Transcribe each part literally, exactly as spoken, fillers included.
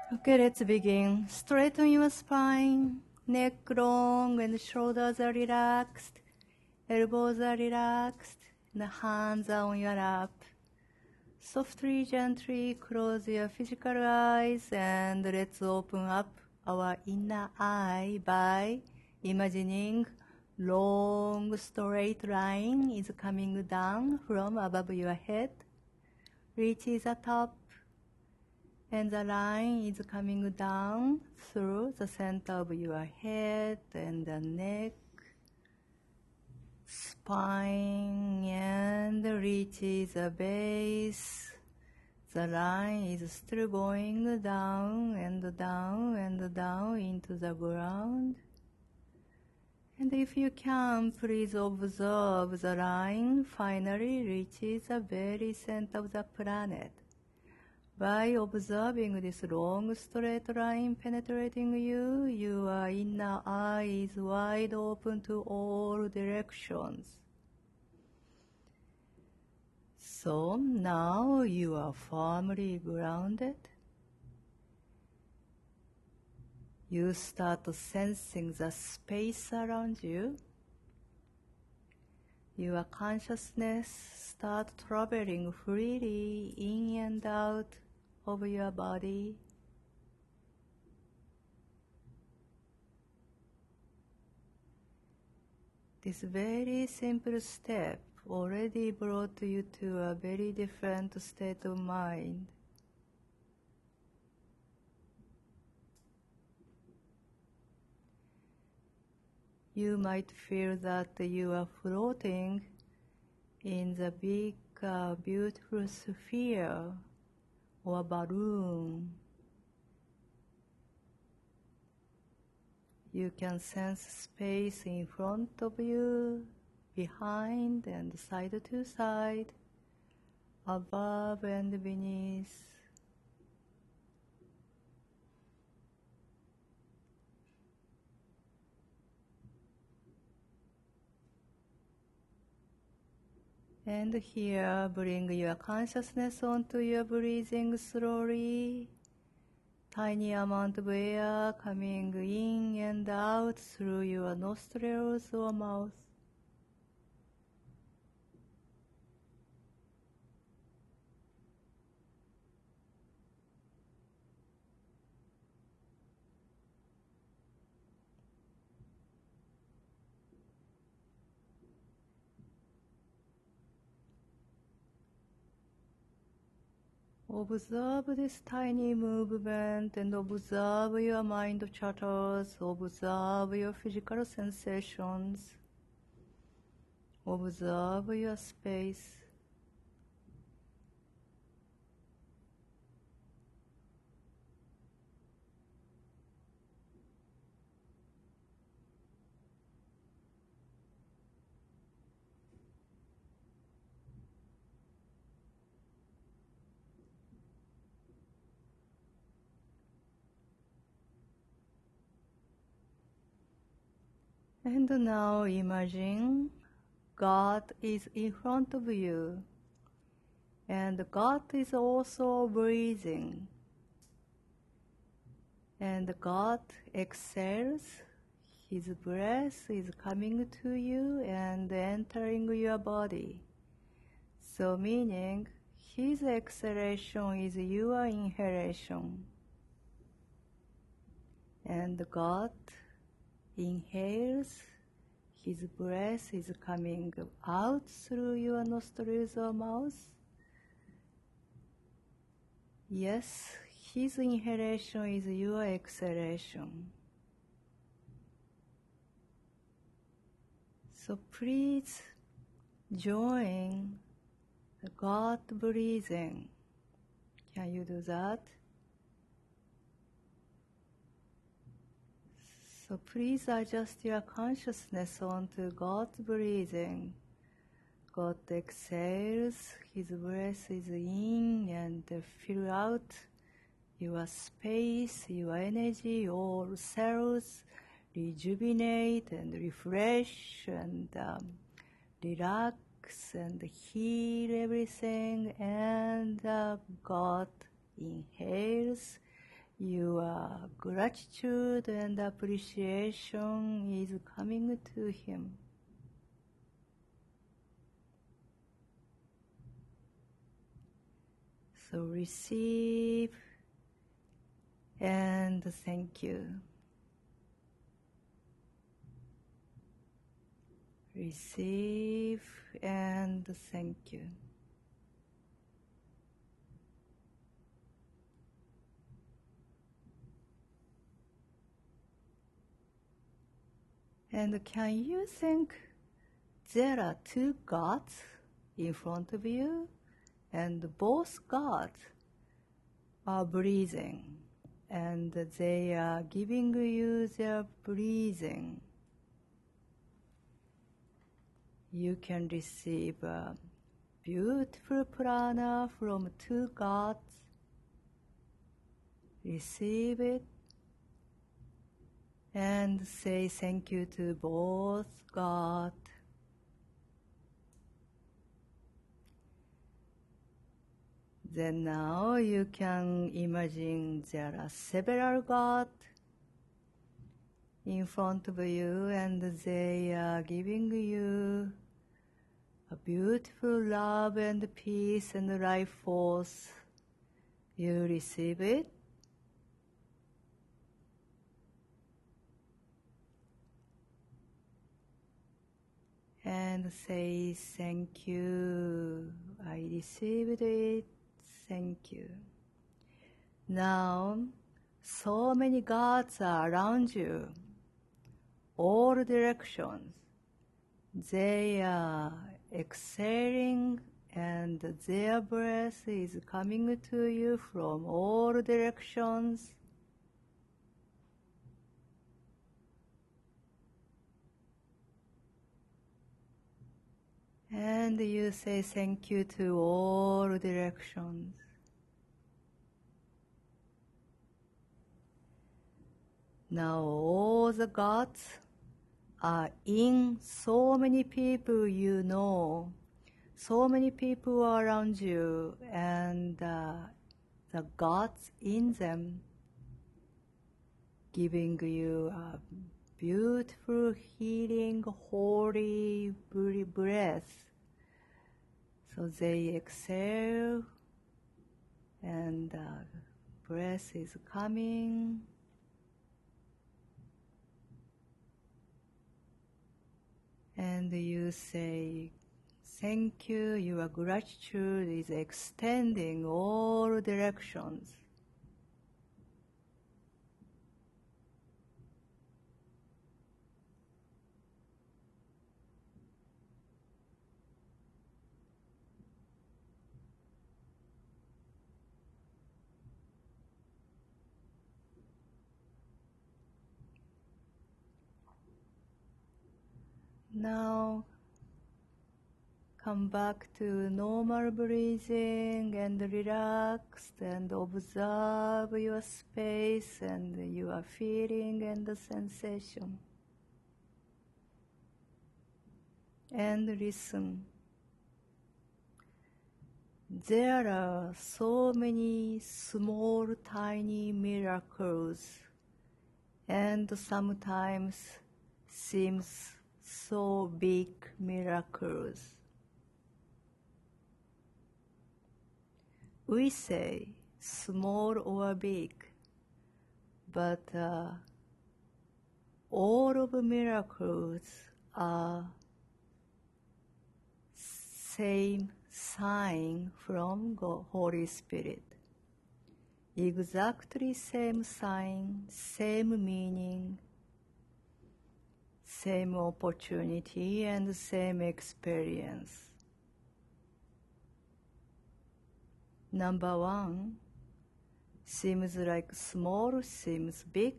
Okay, let's begin. Straighten your spine, neck long and shoulders are relaxed, elbows are relaxed, and the hands are on your lap. Softly, gently close your physical eyes and let's open up our inner eye by imagining long straight line is coming down from above your head, reaches the top, and the line is coming down through the center of your head and the neck, spine, and reaches the base. The line is still going down and down and down into the ground. And if you can, please observe the line finally reaches the very center of the planet. By observing this long straight line penetrating you, your inner eye is wide open to all directions. So now you are firmly grounded. You start sensing the space around you. Your consciousness starts traveling freely in and out of your body. This very simple step already brought you to a very different state of mind. You might feel that you are floating in the big, uh, beautiful sphere or balloon. You can sense space in front of you, behind and side to side, above and beneath. And here, bring your consciousness onto your breathing slowly. Tiny amount of air coming in and out through your nostrils or mouth. Observe this tiny movement and observe your mind chatters, observe your physical sensations, observe your space. And now imagine God is in front of you, and God is also breathing. And God exhales, His breath is coming to you and entering your body. So meaning, His exhalation is your inhalation. And God inhales, His breath is coming out through your nostrils or mouth. Yes, His inhalation is your exhalation. So please join the God breathing. Can you do that? So please adjust your consciousness onto God's breathing. God exhales, His breath is in and fill out your space, your energy, all cells rejuvenate and refresh and um, relax and heal everything. And uh, God inhales your gratitude and appreciation is coming to him. So receive and thank you. Receive and thank you. And can you think there are two gods in front of you, and both gods are breathing, and they are giving you their breathing? You can receive a beautiful prana from two gods. Receive it and say thank you to both gods. Then now you can imagine there are several gods in front of you, and they are giving you a beautiful love and peace and life force. You receive it. And say thank you. I received it. Thank you. Now, so many gods are around you, all directions. They are exhaling, and their breath is coming to you from all directions. And you say thank you to all directions. Now all the gods are in so many people you know, so many people around you, and uh, the gods in them giving you a beautiful, healing, holy breath. So they exhale, and the breath is coming. And you say, thank you, your gratitude is extending all directions. Now, come back to normal breathing and relax and observe your space and your feeling and the sensation. And listen. There are so many small, tiny miracles, and sometimes seems so big miracles. We say small or big, but uh, all of miracles are same sign from God, Holy Spirit. Exactly same sign, same meaning, same opportunity, and same experience. Number one, seems like small, seems big.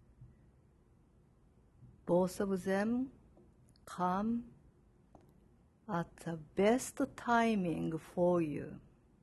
Both of them come at the best timing for you.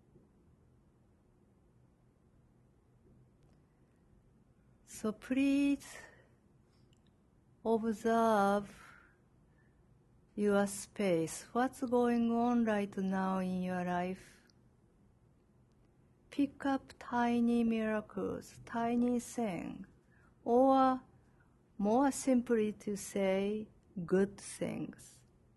So please observe your space. What's going on right now in your life? pick up tiny miracles, tiny things, or more simply to say, good things.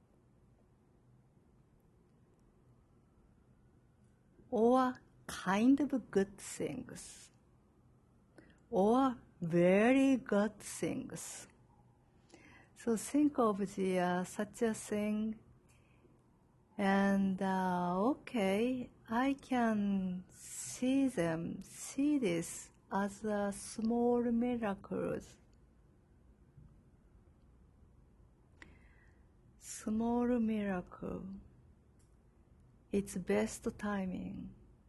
Or kind of good things. Or very good things. So think of the, uh, such a thing, and uh, okay, I can see them, see this as a small miracles. Small miracle. It's best timing.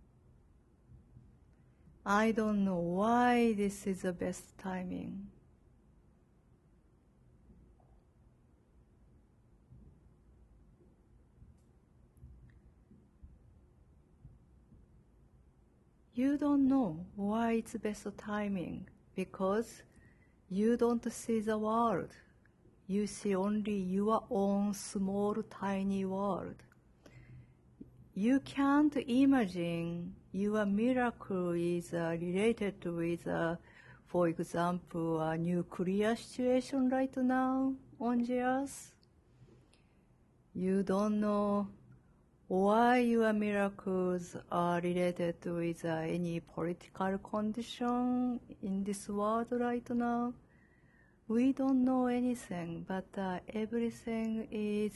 I don't know why this is the best timing. You don't know why it's best timing because you don't see the world. You see only your own small, tiny world. You can't imagine your miracle is uh, related with, uh, for example, a nuclear situation right now on the earth. You don't know why your miracles are related with uh, any political condition in this world right now. We don't know anything, but uh, everything is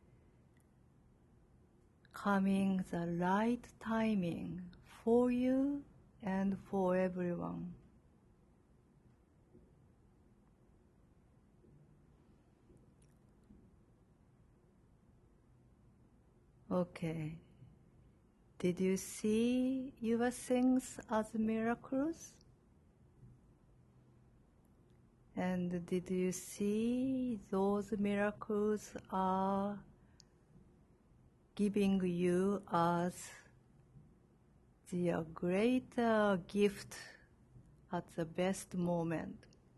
coming the right timing for you and for everyone. Okay. Did you see your things as miracles? And did you see those miracles are giving you as the greater gift at the best moment?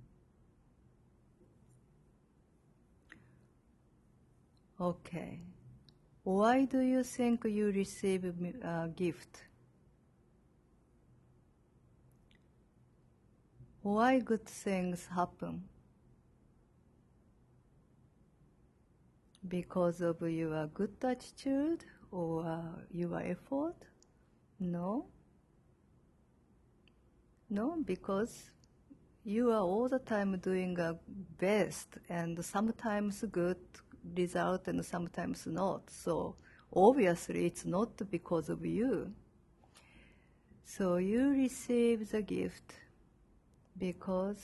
Okay. Why do you think you receive a gift? Why good things happen? Because of your good attitude or uh, your effort? No. No, because you are all the time doing a best and sometimes good result and sometimes not. So obviously it's not because of you. So you receive the gift because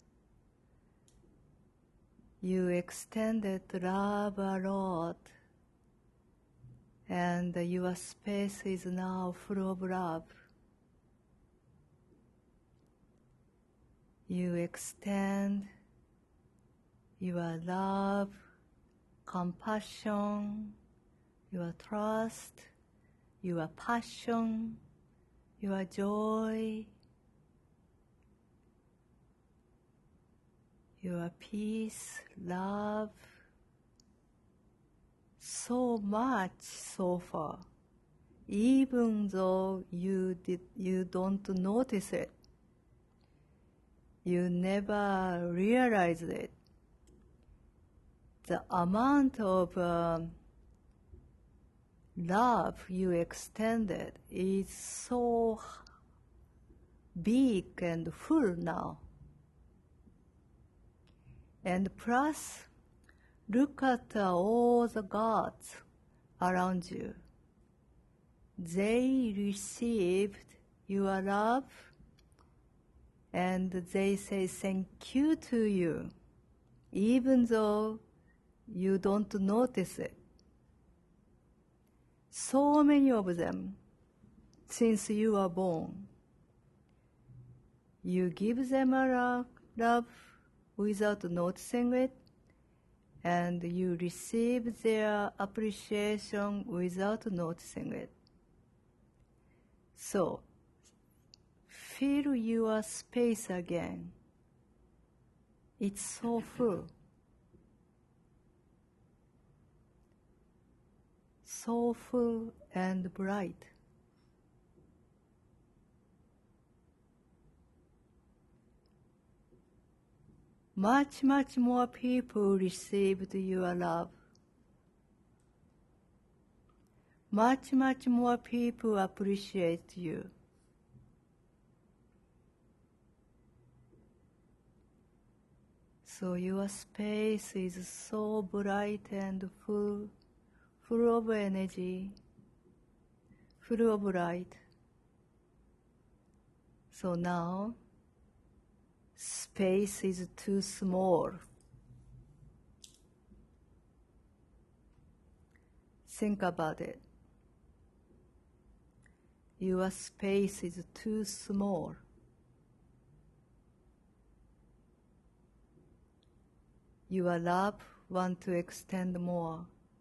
you extended love a lot and your space is now full of love. You extend your love, compassion, your trust, your passion, your joy, your peace, love, so much so far, even though you did, you don't notice it. You never realize it. The amount of um, love you extended is so big and full now. And plus, look at uh, all the gods around you. They received your love and they say thank you to you, even though you don't notice it. So many of them, since you were born. You give them a love without noticing it, and you receive their appreciation without noticing it. So, fill your space again. It's so full. So full and bright. much, much more people received your love. Much, much more people appreciate you. So your space is so bright and full, full of energy, full of light. So now, space is too small. Think about it. Your space is too small. Your love wants to extend more.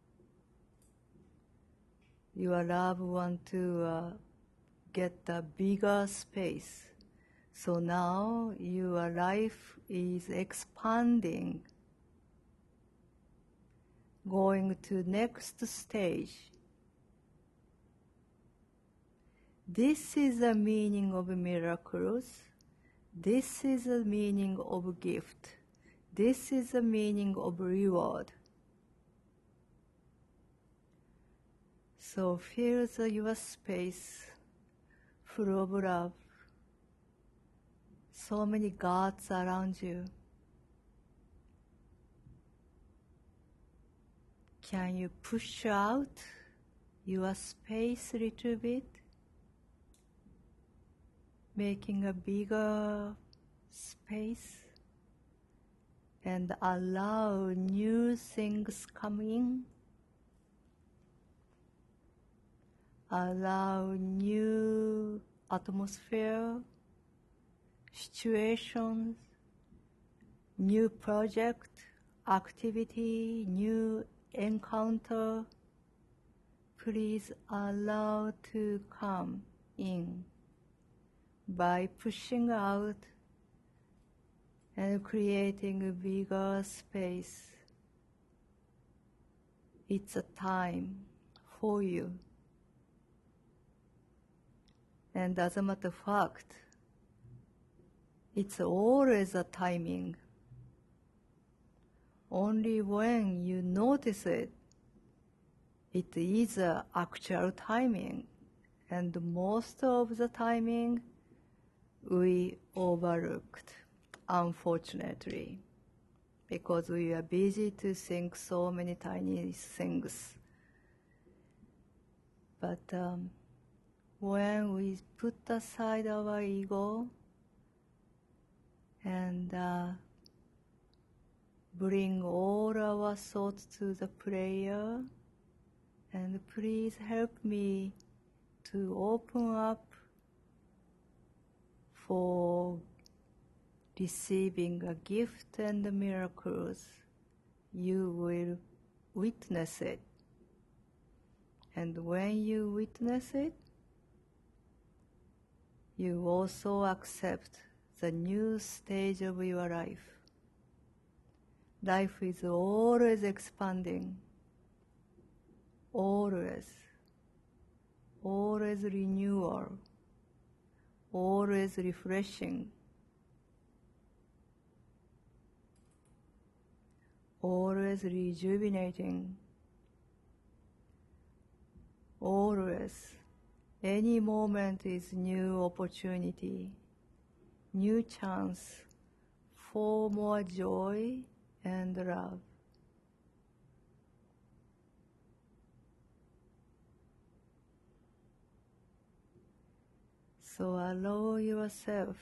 Your love wants to uh, get a bigger space. So now your life is expanding, going to next stage. This is the meaning of miracles. This is the meaning of gift. This is the meaning of reward. So feel the, your space full of love. So many gods around you. Can you push out your space a little bit? Making a bigger space and allow new things come in. Allow new atmosphere, situations, new project, activity, new encounter. Please allow to come in by pushing out and creating a bigger space. It's a time for you. And as a matter of fact, it's always a timing. Only when you notice it, it is an actual timing. And most of the timing, we overlooked, unfortunately, because we are busy to think so many tiny things. But um, when we put aside our ego and uh, bring all our thoughts to the prayer, and please help me to open up for receiving a gift and the miracles, you will witness it. And when you witness it, you also accept the new stage of your life. Life is always expanding, always, always renewal, always refreshing, always rejuvenating, always. Any moment is new opportunity, new chance for more joy and love. So allow yourself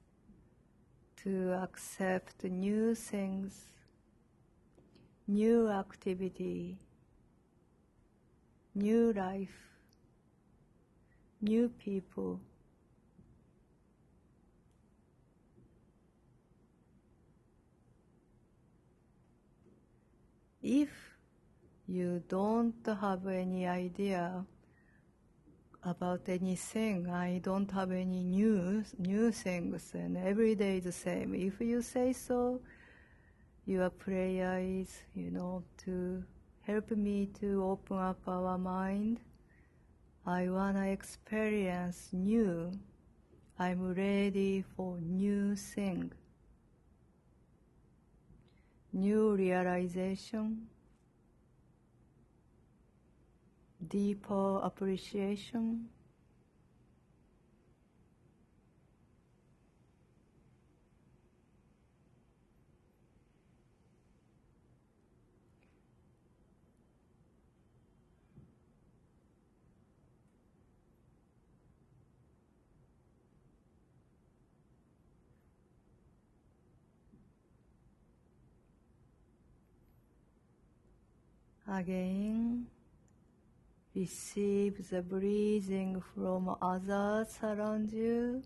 to accept new things, new activity, new life, new people. If you don't have any idea about anything, I don't have any new, new things, and every day is the same. If you say so, your prayer is, you know, to help me to open up our mind. I want to experience new. I'm ready for new thing. new realization, deeper appreciation. Again, receive the breathing from others around you.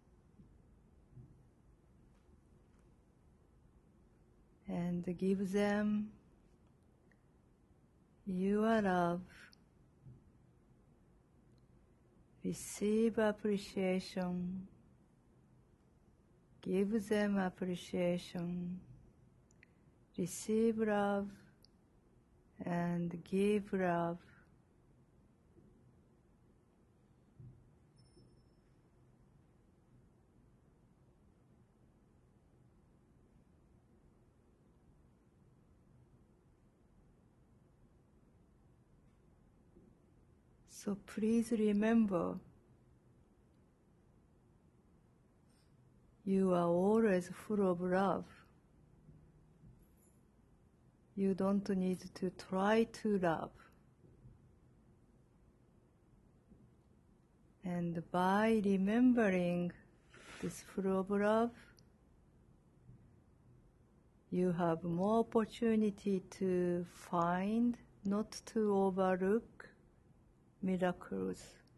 And give them your love. Receive appreciation. Give them appreciation. Receive love and give love. So please remember, you are always full of love. You don't need to try to love. And by remembering this full of love, you have more opportunity to find, not to overlook, miracles.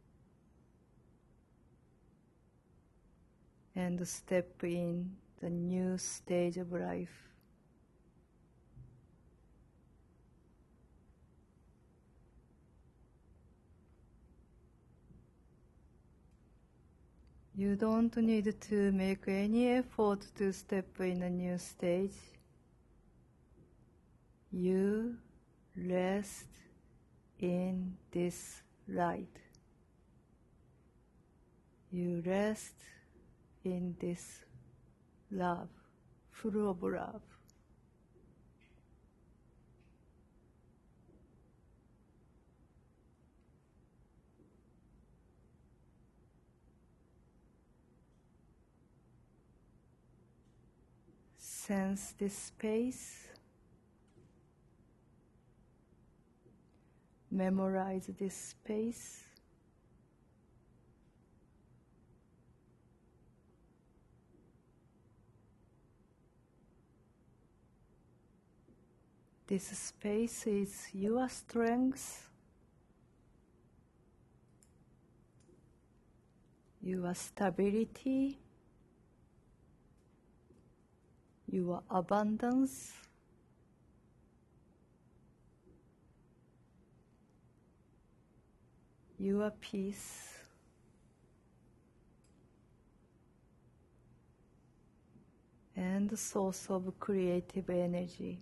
And step in the new stage of life. You don't need to make any effort to step in a new stage. You rest in this light. You rest in this love, full of love. Sense this space. Memorize this space. This space is your strength, your stability, your abundance, your peace, and the source of creative energy.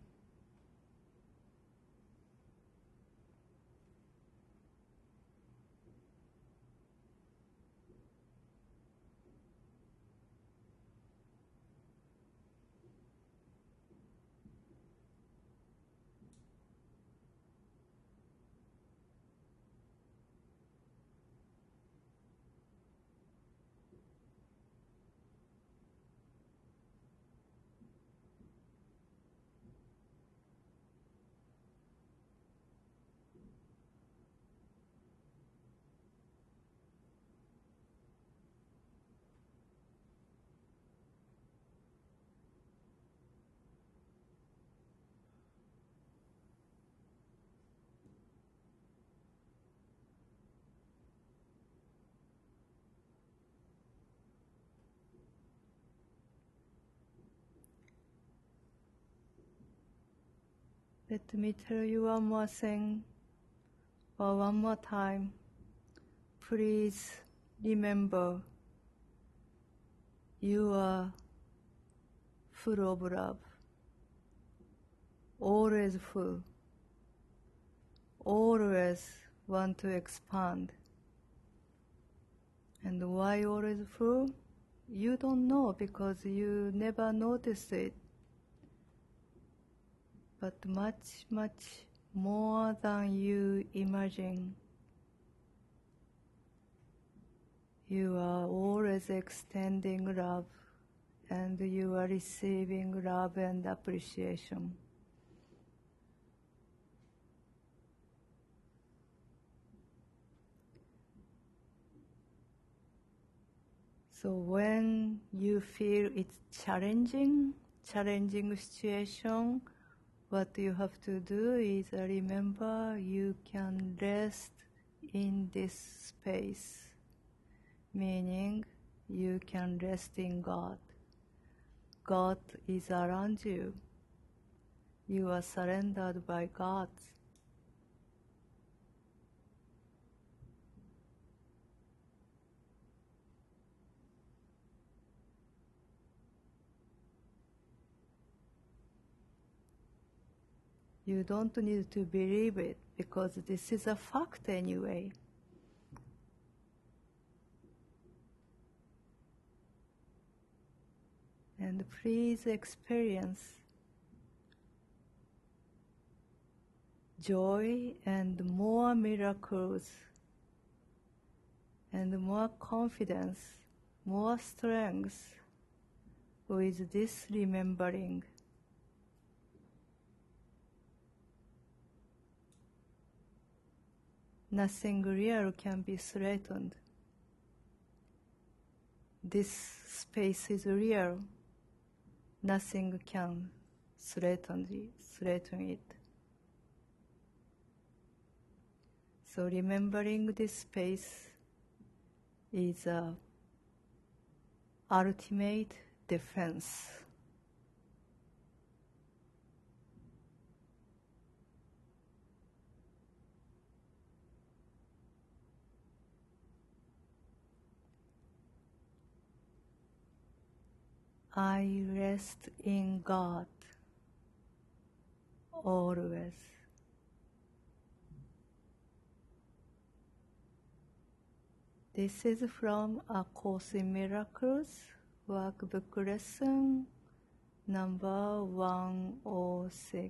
Let me tell you one more thing, or one more time. Please remember, you are full of love, always full, always want to expand. And why always full? You don't know because you never noticed it. but much, much more than you imagine. You are always extending love, and you are receiving love and appreciation. So when you feel it's challenging, challenging situation, what you have to do is remember you can rest in this space, meaning you can rest in God. God is around you. You are surrendered by God. You don't need to believe it because this is a fact anyway. And please experience joy and more miracles and more confidence, more strength with this remembering. Nothing real can be threatened. This space is real. Nothing can threaten it. Threaten it. So remembering this space is a ultimate defense. I rest in God always. This is from A Course in Miracles, workbook lesson number one oh six.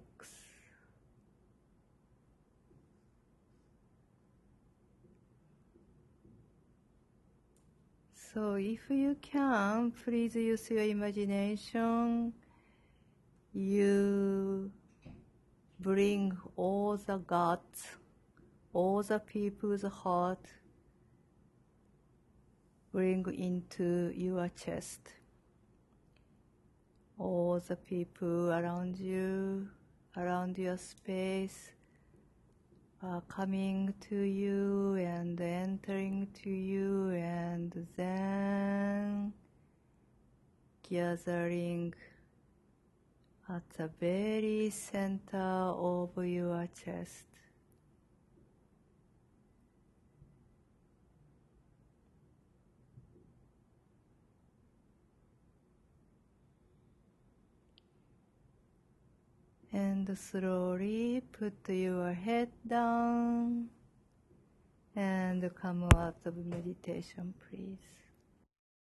So if you can, please use your imagination. You bring all the gods, all the people's heart, bring into your chest. All the people around you, around your space, are coming to you and entering to you, and then gathering at the very center of your chest. And slowly put your head down and come out of meditation, please.